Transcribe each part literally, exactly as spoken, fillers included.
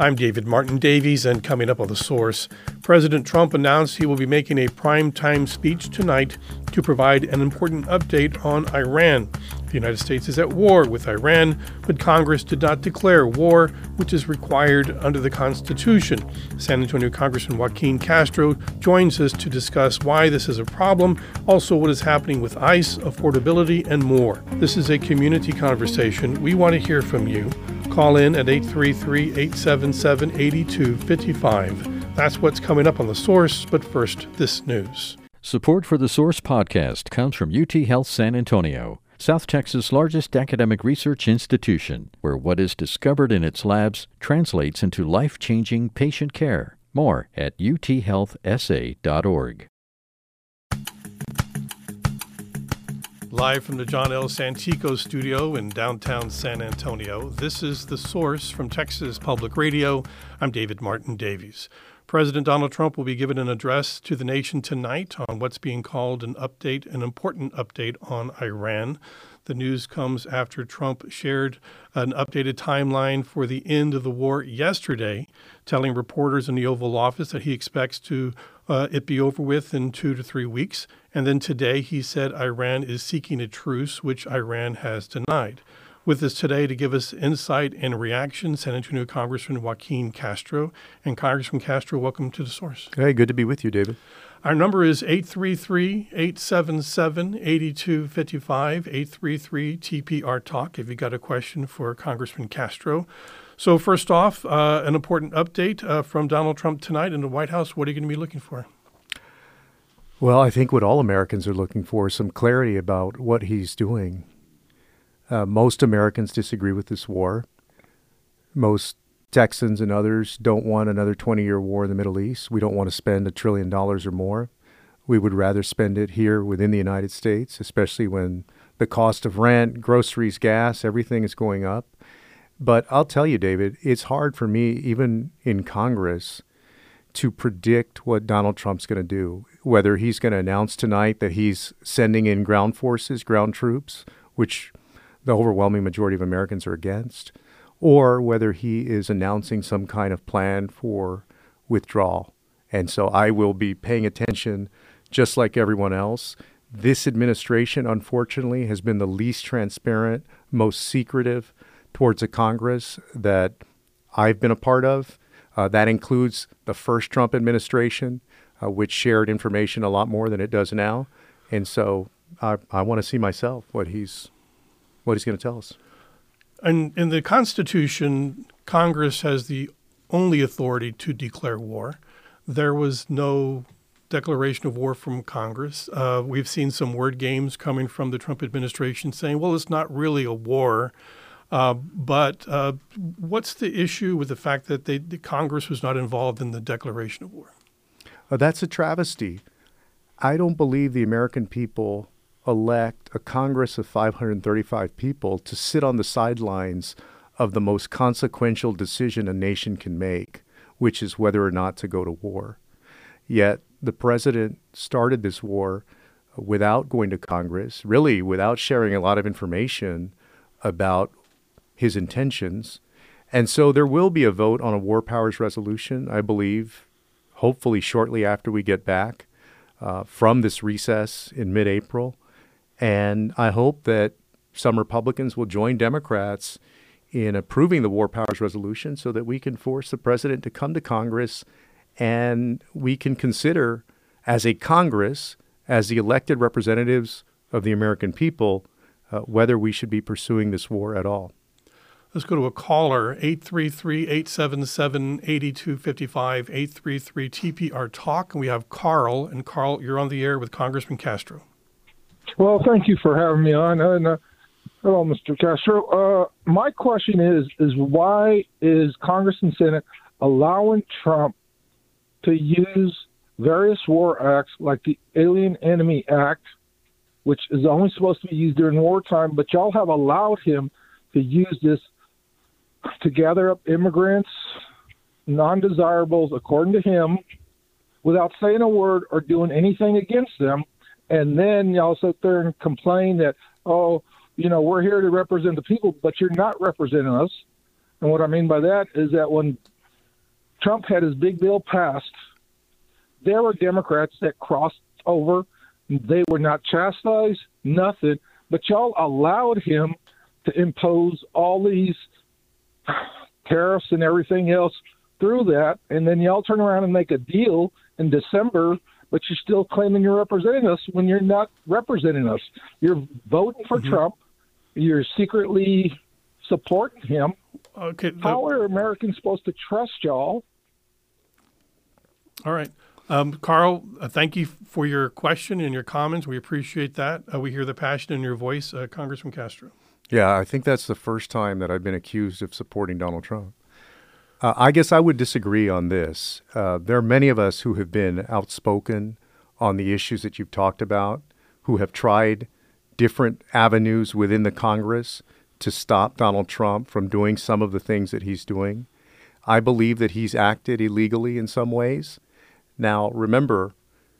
I'm David Martin Davies, and coming up on The Source, President Trump announced he will be making a primetime speech tonight to provide an important update on Iran. The United States is at war with Iran, but Congress did not declare war, which is required under the Constitution. San Antonio Congressman Joaquin Castro joins us to discuss why this is a problem, also what is happening with ICE, affordability, and more. This is a community conversation. We want to hear from you. Call in at eight three three, eight seven seven, eight two five five. That's what's coming up on The Source, but first, this news. Support for The Source podcast comes from U T Health San Antonio, South Texas' largest academic research institution, where what is discovered in its labs translates into life-changing patient care. More at u t health s a dot org. Live from the John L. Santico studio in downtown San Antonio, this is The Source from Texas Public Radio. I'm David Martin Davies. President Donald Trump will be giving an address to the nation tonight on what's being called an update, an important update on Iran. The news comes after Trump shared an updated timeline for the end of the war yesterday, telling reporters in the Oval Office that he expects to uh, it be over with in two to three weeks. And then today he said Iran is seeking a truce, which Iran has denied. With us today to give us insight and reaction, San Antonio Congressman Joaquin Castro. And Congressman Castro, welcome to The Source. Hey, good to be with you, David. Our number is eight three three, eight seven seven, eight two five five, eight three three T P R Talk, if you got a question for Congressman Castro. So first off, uh, an important update uh, from Donald Trump tonight in the White House. What are you going to be looking for? Well, I think what all Americans are looking for is some clarity about what he's doing. Uh, most Americans disagree with this war. Most Texans and others don't want another twenty-year war in the Middle East. We don't want to spend a trillion dollars or more. We would rather spend it here within the United States, especially when the cost of rent, groceries, gas, everything is going up. But I'll tell you, David, it's hard for me, even in Congress, to predict what Donald Trump's going to do, whether he's going to announce tonight that he's sending in ground forces, ground troops, which the overwhelming majority of Americans are against, or whether he is announcing some kind of plan for withdrawal. And so I will be paying attention just like everyone else. This administration, unfortunately, has been the least transparent, most secretive towards a Congress that I've been a part of. Uh, that includes the first Trump administration, uh, which shared information a lot more than it does now. And so I, I want to see myself what he's what he's going to tell us. And in the Constitution, Congress has the only authority to declare war. There was no declaration of war from Congress. Uh, we've seen some word games coming from the Trump administration saying, well, it's not really a war. Uh, but uh, what's the issue with the fact that they, the Congress was not involved in the declaration of war? Uh, that's a travesty. I don't believe the American people elect a Congress of five hundred thirty-five people to sit on the sidelines of the most consequential decision a nation can make, which is whether or not to go to war. Yet the president started this war without going to Congress, really without sharing a lot of information about his intentions. And so there will be a vote on a war powers resolution, I believe, hopefully shortly after we get back uh, from this recess in mid-April. And I hope that some Republicans will join Democrats in approving the war powers resolution so that we can force the president to come to Congress and we can consider as a Congress, as the elected representatives of the American people, uh, whether we should be pursuing this war at all. Let's go to a caller, eight three three, eight seven seven, eight two five five, eight three three T P R Talk. And we have Carl. And Carl, you're on the air with Congressman Castro. Well, thank you for having me on. And, uh, hello, Mister Castro. Uh, my question is, is why is Congress and Senate allowing Trump to use various war acts like the Alien Enemy Act, which is only supposed to be used during wartime, but y'all have allowed him to use this to gather up immigrants, non-desirables, according to him, without saying a word or doing anything against them. And then y'all sit there and complain that, oh, you know, we're here to represent the people, but you're not representing us. And what I mean by that is that when Trump had his big bill passed, there were Democrats that crossed over. They were not chastised, nothing, but y'all allowed him to impose all these tariffs and everything else through that, and then y'all turn around and make a deal in December, but you're still claiming you're representing us when you're not representing us. You're voting for mm-hmm. Trump. You're secretly supporting him. Okay. How are Americans supposed to trust y'all? All right. Um, Carl, uh, thank you for your question and your comments. We appreciate that. Uh, we hear the passion in your voice, uh, Congressman Castro. Yeah, I think that's the first time that I've been accused of supporting Donald Trump. Uh, I guess I would disagree on this. Uh, there are many of us who have been outspoken on the issues that you've talked about, who have tried different avenues within the Congress to stop Donald Trump from doing some of the things that he's doing. I believe that he's acted illegally in some ways. Now, remember,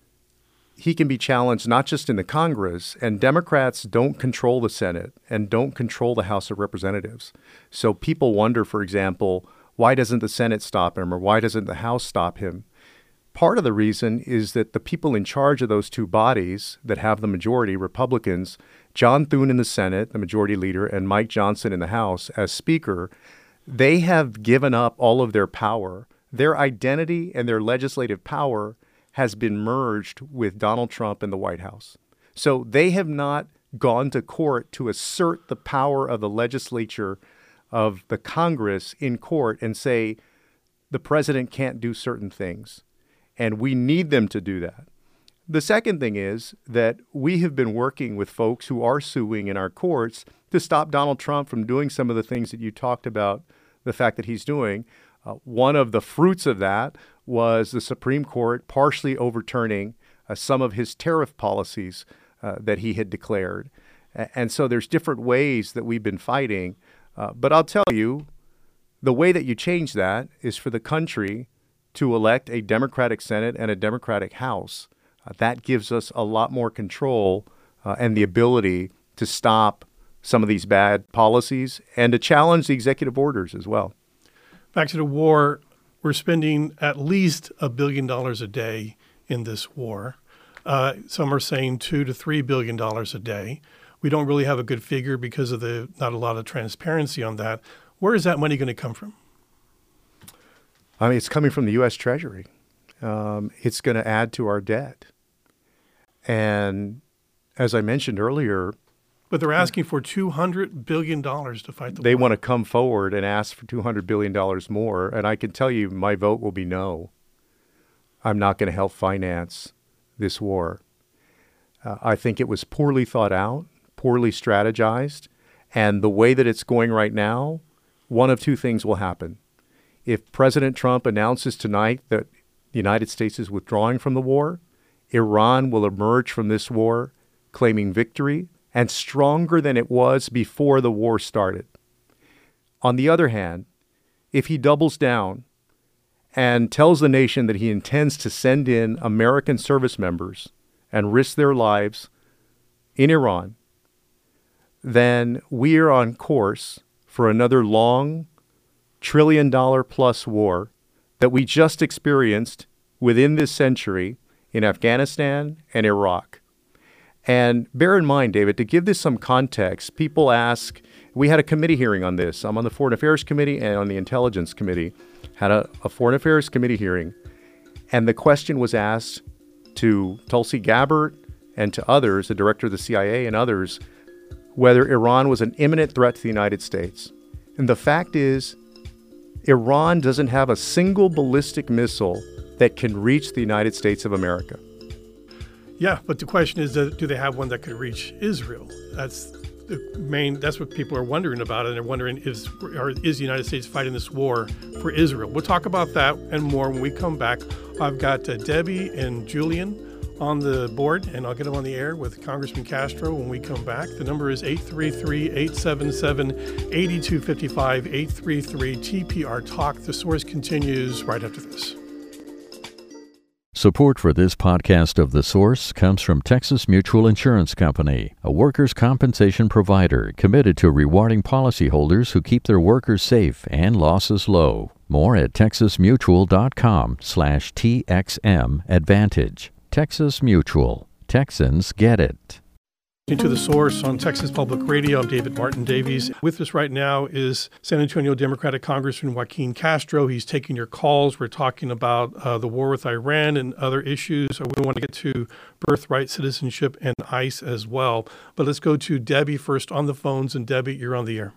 he can be challenged not just in the Congress, and Democrats don't control the Senate and don't control the House of Representatives. So people wonder, for example, why doesn't the Senate stop him or why doesn't the House stop him? Part of the reason is that the people in charge of those two bodies that have the majority, Republicans, John Thune in the Senate, the majority leader, and Mike Johnson in the House as Speaker, they have given up all of their power. Their identity and their legislative power has been merged with Donald Trump and the White House. So they have not gone to court to assert the power of the legislature of the Congress in court and say the president can't do certain things. And we need them to do that. The second thing is that we have been working with folks who are suing in our courts to stop Donald Trump from doing some of the things that you talked about, the fact that he's doing. Uh, one of the fruits of that was the Supreme Court partially overturning uh, some of his tariff policies uh, that he had declared. A- and so there's different ways that we've been fighting. Uh, but I'll tell you, the way that you change that is for the country to elect a Democratic Senate and a Democratic House. Uh, that gives us a lot more control uh, and the ability to stop some of these bad policies and to challenge the executive orders as well. Back to the war, we're spending at least a billion dollars a day in this war. Uh, some are saying two to three billion dollars a day. We don't really have a good figure because of the not a lot of transparency on that. Where is that money going to come from? I mean, it's coming from the U S Treasury. Um, it's going to add to our debt. And as I mentioned earlier, but they're asking for two hundred billion dollars to fight the they war. They want to come forward and ask for two hundred billion dollars more. And I can tell you my vote will be no. I'm not going to help finance this war. Uh, I think it was poorly thought out, poorly strategized. And the way that it's going right now, one of two things will happen. If President Trump announces tonight that the United States is withdrawing from the war, Iran will emerge from this war claiming victory and stronger than it was before the war started. On the other hand, if he doubles down and tells the nation that he intends to send in American service members and risk their lives in Iran, then we are on course for another long, trillion dollar plus war that we just experienced within this century in Afghanistan and Iraq. And bear in mind, David, to give this some context, people ask, we had a committee hearing on this. I'm on the Foreign Affairs Committee and on the Intelligence Committee, had a, a Foreign Affairs Committee hearing. And the question was asked to Tulsi Gabbard and to others, the director of the C I A and others, whether Iran was an imminent threat to the United States. And the fact is, Iran doesn't have a single ballistic missile that can reach the United States of America. Yeah, but the question is, do they have one that could reach Israel? That's the main, that's what people are wondering about. And they're wondering, is, or is the United States fighting this war for Israel? We'll talk about that and more when we come back. I've got uh, Debbie and Julian on the board, and I'll get them on the air with Congressman Castro when we come back. The number is eight three three, eight seven seven, eight two five five, eight three three T P R Talk. The Source continues right after this. Support for this podcast of The Source comes from Texas Mutual Insurance Company, a workers' compensation provider committed to rewarding policyholders who keep their workers safe and losses low. More at texasmutual.com slash TXM Advantage. Texas Mutual. Texans get it. To The Source on Texas Public Radio. I'm David Martin Davies. With us right now is San Antonio Democratic Congressman Joaquin Castro. He's taking your calls. We're talking about uh, the war with Iran and other issues. We want to get to birthright citizenship and ICE as well. But let's go to Debbie first on the phones. And Debbie, you're on the air.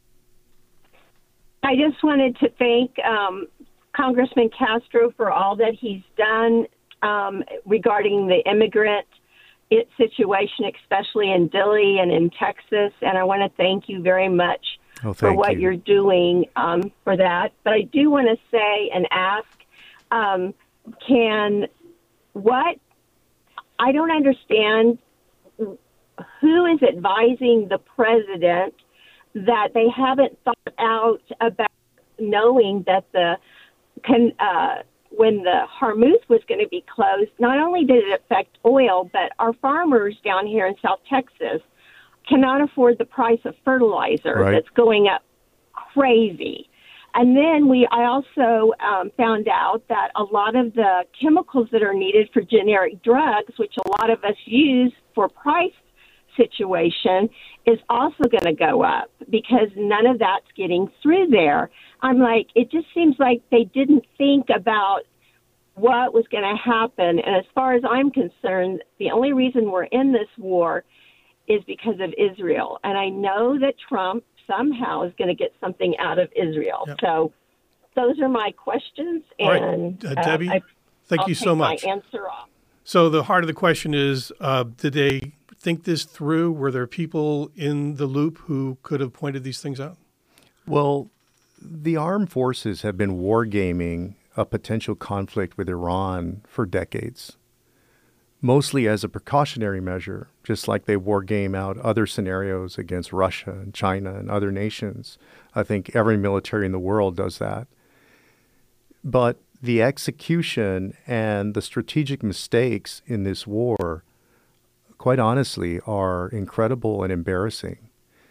I just wanted to thank um, Congressman Castro for all that he's done um, regarding the immigrant It situation, especially in Dilley and in Texas, and I want to thank you very much oh, for what you. you're doing um, for that. But I do want to say and ask, um, can what I don't understand who is advising the president that they haven't thought out about knowing that the can. Uh, when the Hormuz was going to be closed, not only did it affect oil, but our farmers down here in South Texas cannot afford the price of fertilizer right. that's going up crazy. And then we, I also um, found out that a lot of the chemicals that are needed for generic drugs, which a lot of us use for price situation, is also going to go up because none of that's getting through there. I'm like, it just seems like they didn't think about what was going to happen. And as far as I'm concerned, the only reason we're in this war is because of Israel. And I know that Trump somehow is going to get something out of Israel. Yep. So those are my questions. All and right. uh, Debbie, uh, I, thank I'll you so much. My answer off. So the heart of the question is, uh, did they think this through? Were there people in the loop who could have pointed these things out? Well, the armed forces have been wargaming a potential conflict with Iran for decades, mostly as a precautionary measure, just like they wargame out other scenarios against Russia and China and other nations. I think every military in the world does that. But the execution and the strategic mistakes in this war, quite honestly, are incredible and embarrassing.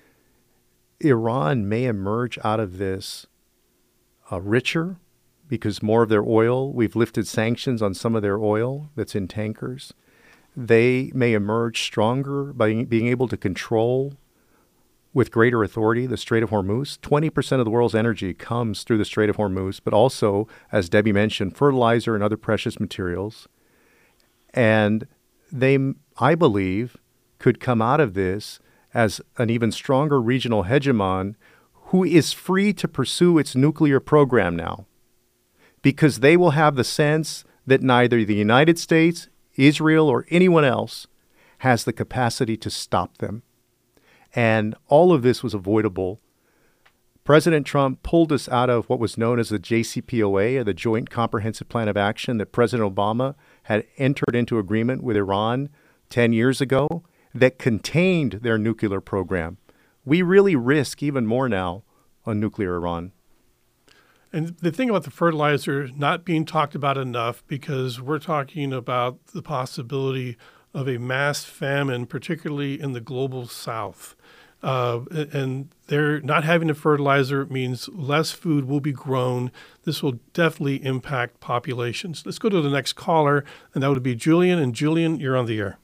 Iran may emerge out of this uh, richer because more of their oil, we've lifted sanctions on some of their oil that's in tankers. They may emerge stronger by being able to control with greater authority the Strait of Hormuz. twenty percent of the world's energy comes through the Strait of Hormuz, but also, as Debbie mentioned, fertilizer and other precious materials. And they, I believe, could come out of this as an even stronger regional hegemon who is free to pursue its nuclear program now, because they will have the sense that neither the United States, Israel, or anyone else has the capacity to stop them. And all of this was avoidable. President Trump pulled us out of what was known as the J C P O A, or the Joint Comprehensive Plan of Action, that President Obama had entered into agreement with Iran ten years ago that contained their nuclear program. We really risk even more now on nuclear Iran. And the thing about the fertilizer not being talked about enough, because we're talking about the possibility of a mass famine, particularly in the global south. Uh, and they're not having the fertilizer means less food will be grown. This will definitely impact populations. Let's go to the next caller, and that would be Julian. And Julian, you're on the air.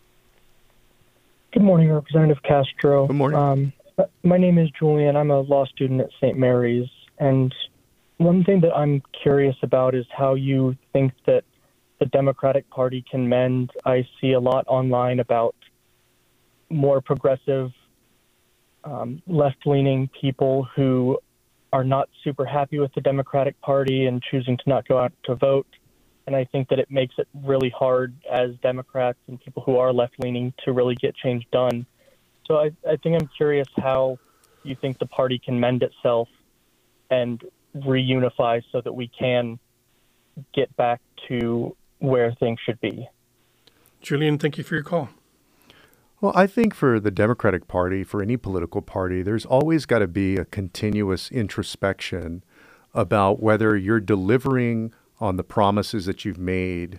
Good morning, Representative Castro. Good morning. Um, my name is Julian. I'm a law student at Saint Mary's. And one thing that I'm curious about is how you think that the Democratic Party can mend. I see a lot online about more progressive, um, left-leaning people who are not super happy with the Democratic Party and choosing to not go out to vote. And I think that it makes it really hard as Democrats and people who are left-leaning to really get change done. So I, I think I'm curious how you think the party can mend itself and reunify so that we can get back to where things should be. Julian, thank you for your call. Well, I think for the Democratic Party, for any political party, there's always got to be a continuous introspection about whether you're delivering on the promises that you've made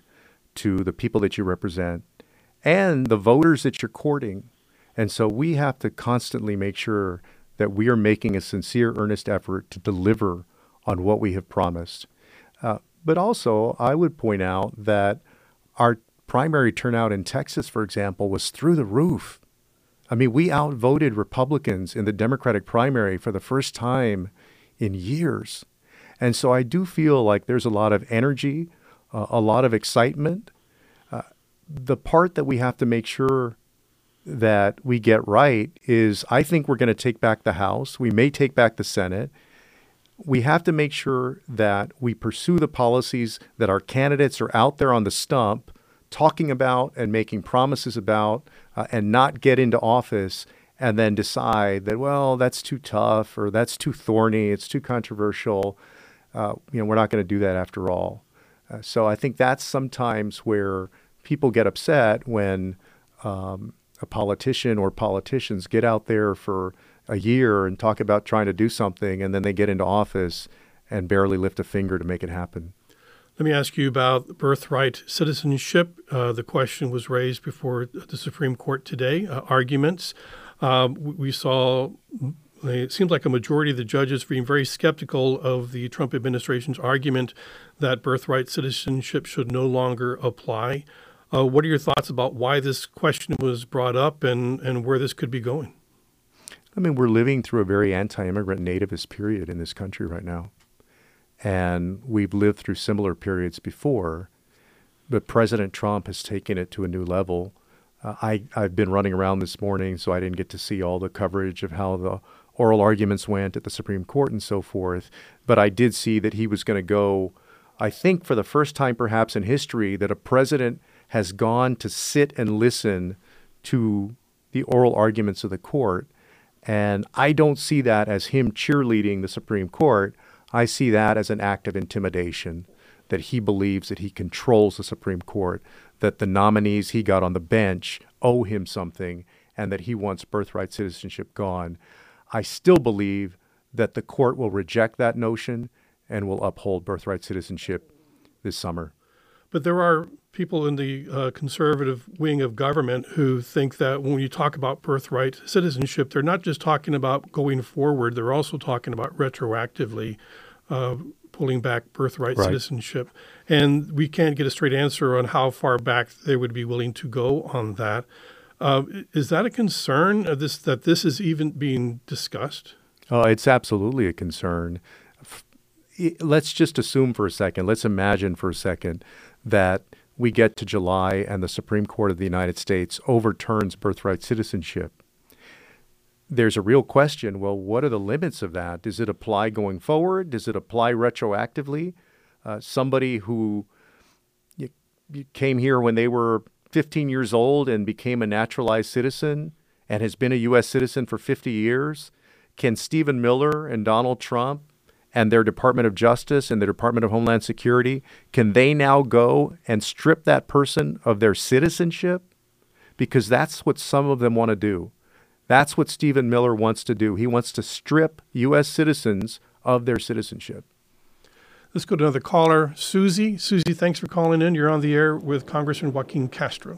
to the people that you represent and the voters that you're courting. And so we have to constantly make sure that we are making a sincere, earnest effort to deliver on what we have promised. Uh, but also, I would point out that our primary turnout in Texas, for example, was through the roof. I mean, we outvoted Republicans in the Democratic primary for the first time in years. And so I do feel like there's a lot of energy, uh, a lot of excitement. Uh, the part that we have to make sure that we get right is I think we're going to take back the House. We may take back the Senate. We have to make sure that we pursue the policies that our candidates are out there on the stump talking about and making promises about, uh, and not get into office and then decide that, well, that's too tough or that's too thorny, it's too controversial. Uh, you know, we're not going to do that after all. Uh, so I think that's sometimes where people get upset when um, a politician or politicians get out there for a year and talk about trying to do something, and then they get into office and barely lift a finger to make it happen. Let me ask you about birthright citizenship. Uh, the question was raised before the Supreme Court today, uh, arguments. Um, we saw, it seems like a majority of the judges being very skeptical of the Trump administration's argument that birthright citizenship should no longer apply. Uh, what are your thoughts about why this question was brought up and, and where this could be going? I mean, we're living through a very anti-immigrant nativist period in this country right now. And we've lived through similar periods before, but President Trump has taken it to a new level. Uh, I, I've been running around this morning, so I didn't get to see all the coverage of how the oral arguments went at the Supreme Court and so forth. But I did see that he was going to go, I think for the first time perhaps in history, that a president has gone to sit and listen to the oral arguments of the court. And I don't see that as him cheerleading the Supreme Court. I see that as an act of intimidation, that he believes that he controls the Supreme Court, that the nominees he got on the bench owe him something, and that he wants birthright citizenship gone. I still believe that the court will reject that notion and will uphold birthright citizenship this summer. But there are people in the uh, conservative wing of government who think that when you talk about birthright citizenship, they're not just talking about going forward, they're also talking about retroactively uh, pulling back birthright right. citizenship. And we can't get a straight answer on how far back they would be willing to go on that. Uh, is that a concern, uh, this, that this is even being discussed? Oh, it's absolutely a concern. Let's just assume for a second, let's imagine for a second that we get to July and the Supreme Court of the United States overturns birthright citizenship. There's a real question, well, what are the limits of that? Does it apply going forward? Does it apply retroactively? Uh, somebody who you, you came here when they were fifteen years old and became a naturalized citizen and has been a U S citizen for fifty years, can Stephen Miller and Donald Trump and their Department of Justice and the Department of Homeland Security, can they now go and strip that person of their citizenship? Because that's what some of them want to do. That's what Stephen Miller wants to do. He wants to strip U S citizens of their citizenship. Let's go to another caller, Susie. Susie, thanks for calling in. You're on the air with Congressman Joaquin Castro.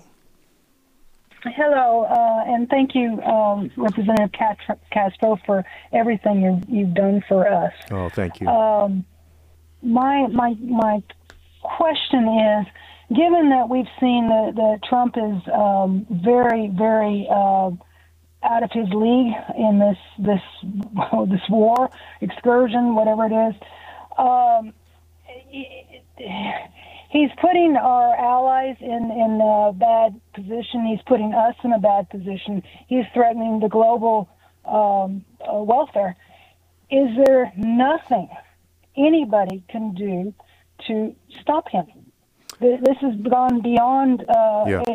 Hello, uh, and thank you, um, Representative Castro, for everything you've, you've done for us. Oh, thank you. Um, my my my question is, given that we've seen that, that Trump is um, very very uh, out of his league in this this oh, this war excursion, whatever it is. Um, it, it, He's putting our allies in, in a bad position. He's putting us in a bad position. He's threatening the global um, uh, welfare. Is there nothing anybody can do to stop him? This has gone beyond uh, yeah.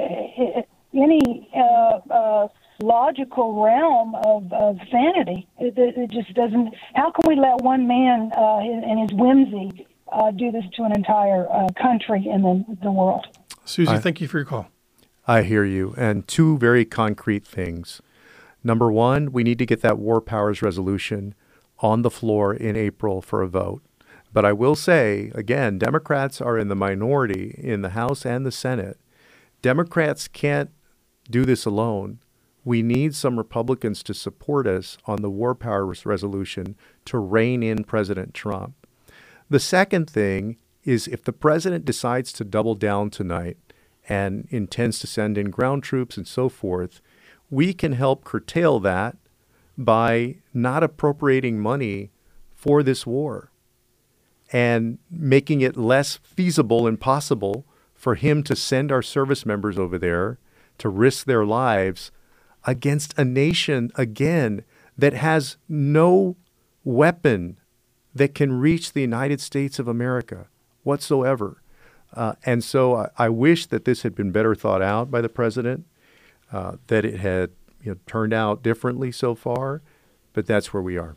any uh, uh, logical realm of, of sanity. It, it just doesn't. How can we let one man uh, and his whimsy Uh, do this to an entire uh, country and then the world? Susie, I, thank you for your call. I hear you. And two very concrete things. Number one, we need to get that war powers resolution on the floor in April for a vote. But I will say, again, Democrats are in the minority in the House and the Senate. Democrats can't do this alone. We need some Republicans to support us on the war powers resolution to rein in President Trump. The second thing is if the president decides to double down tonight and intends to send in ground troops and so forth, we can help curtail that by not appropriating money for this war and making it less feasible and possible for him to send our service members over there to risk their lives against a nation, again, that has no weapon that can reach the United States of America whatsoever. Uh, and so I, I wish that this had been better thought out by the president, uh, that it had you know, turned out differently so far, but that's where we are.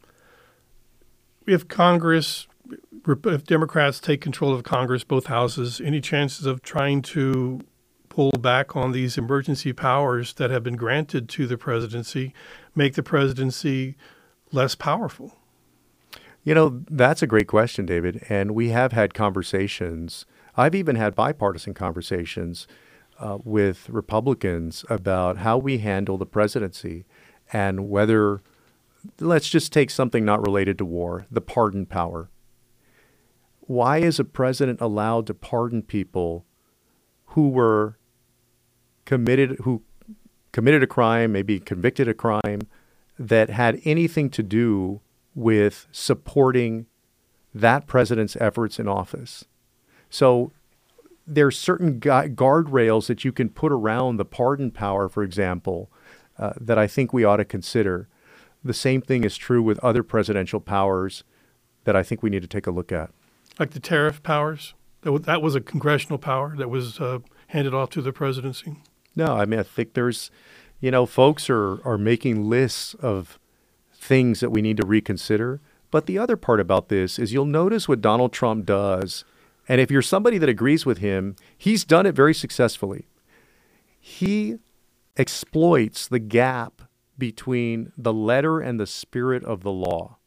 If Congress, if Democrats take control of Congress, both houses, any chances of trying to pull back on these emergency powers that have been granted to the presidency, make the presidency less powerful? You know, that's a great question, David. And we have had conversations. I've even had bipartisan conversations uh, with Republicans about how we handle the presidency and whether, let's just take something not related to war, the pardon power. Why is a president allowed to pardon people who were committed, who committed a crime, maybe convicted a crime that had anything to do with supporting that president's efforts in office? So there's certain gu- guardrails that you can put around the pardon power, for example, uh, that I think we ought to consider. The same thing is true with other presidential powers that I think we need to take a look at. Like the tariff powers? That was, that was a congressional power that was uh, handed off to the presidency? No, I mean, I think there's, you know, folks are, are making lists of things that we need to reconsider. But the other part about this is you'll notice what Donald Trump does. And if you're somebody that agrees with him, he's done it very successfully. He exploits the gap between the letter and the spirit of the law.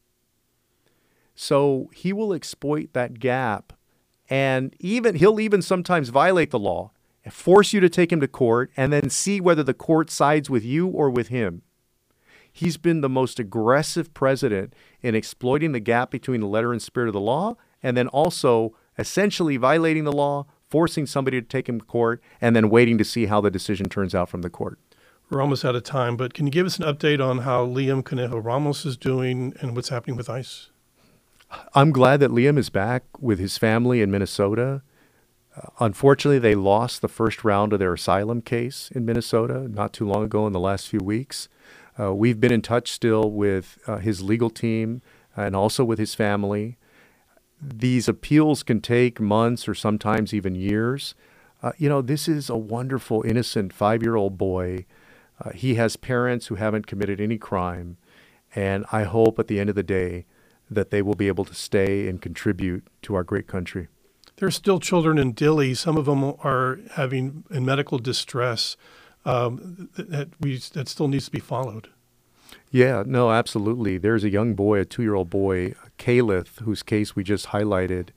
So he will exploit that gap, and even he'll even sometimes violate the law, force you to take him to court, and then see whether the court sides with you or with him. He's been the most aggressive president in exploiting the gap between the letter and spirit of the law, and then also essentially violating the law, forcing somebody to take him to court, and then waiting to see how the decision turns out from the court. We're almost out of time, but can you give us an update on how Liam Conejo Ramos is doing and what's happening with ICE? I'm glad that Liam is back with his family in Minnesota. Uh, unfortunately, they lost the first round of their asylum case in Minnesota not too long ago in the last few weeks. Uh, we've been in touch still with uh, his legal team and also with his family. These appeals can take months or sometimes even years. Uh, you know, this is a wonderful, innocent five-year-old boy. Uh, he has parents who haven't committed any crime. And I hope at the end of the day that they will be able to stay and contribute to our great country. There are still children in Dilley. Some of them are having in medical distress um, that we that still needs to be followed. Yeah, no, absolutely. There's a young boy, a two-year-old boy, Caliph, whose case we just highlighted,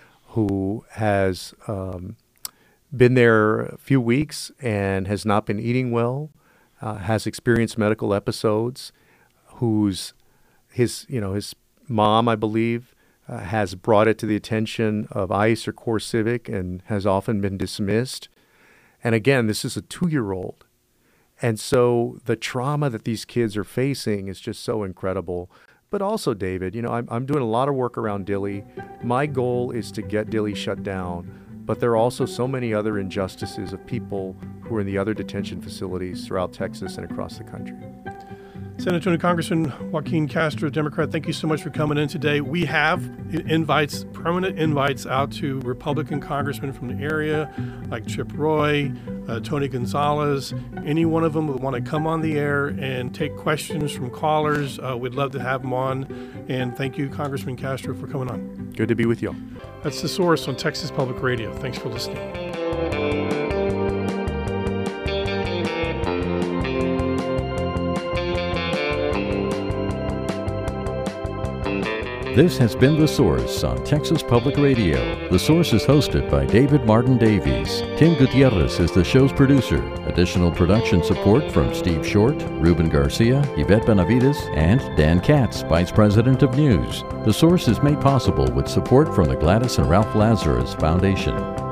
who has um, been there a few weeks and has not been eating well, uh, has experienced medical episodes, whose his you know his mom, I believe, uh, has brought it to the attention of ICE or CoreCivic and has often been dismissed. And again, this is a two-year-old. And so the trauma that these kids are facing is just so incredible. But also, David, you know, I'm, I'm doing a lot of work around Dilley. My goal is to get Dilley shut down. But there are also so many other injustices of people who are in the other detention facilities throughout Texas and across the country. San Antonio Congressman Joaquin Castro, Democrat, thank you so much for coming in today. We have invites, permanent invites out to Republican congressmen from the area, like Chip Roy, uh, Tony Gonzalez. Any one of them would want to come on the air and take questions from callers. Uh, we'd love to have them on. And thank you, Congressman Castro, for coming on. Good to be with you all. That's The Source on Texas Public Radio. Thanks for listening. This has been The Source on Texas Public Radio. The Source is hosted by David Martin Davies. Tim Gutierrez is the show's producer. Additional production support from Steve Short, Ruben Garcia, Yvette Benavides, and Dan Katz, Vice President of News. The Source is made possible with support from the Gladys and Ralph Lazarus Foundation.